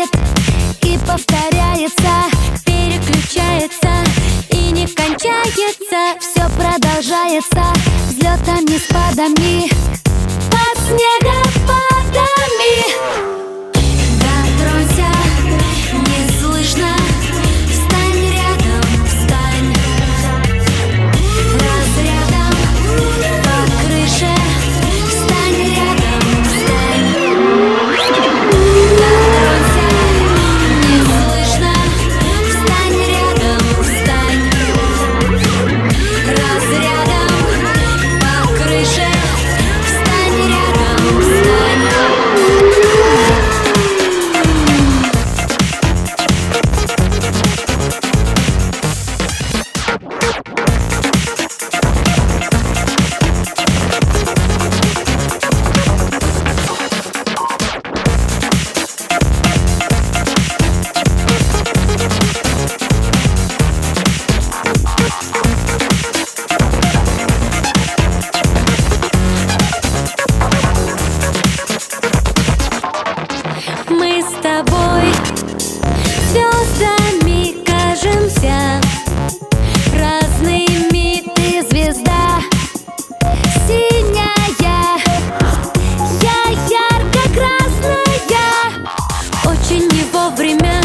повторяет и повторяется, переключается и не кончается. Все продолжается взлетами, спадами, под снегопадами. Да, друзья, не слышно. Встань рядом, встань. Разрядом по крыше. Встань рядом, встань. Да, друзья, не слышно. Встань рядом, встань. Разрядом по крыше. Встань рядом, встань. Мы с тобой звездами кажемся, разными. Ты звезда синяя, я ярко-красная. Очень не вовремя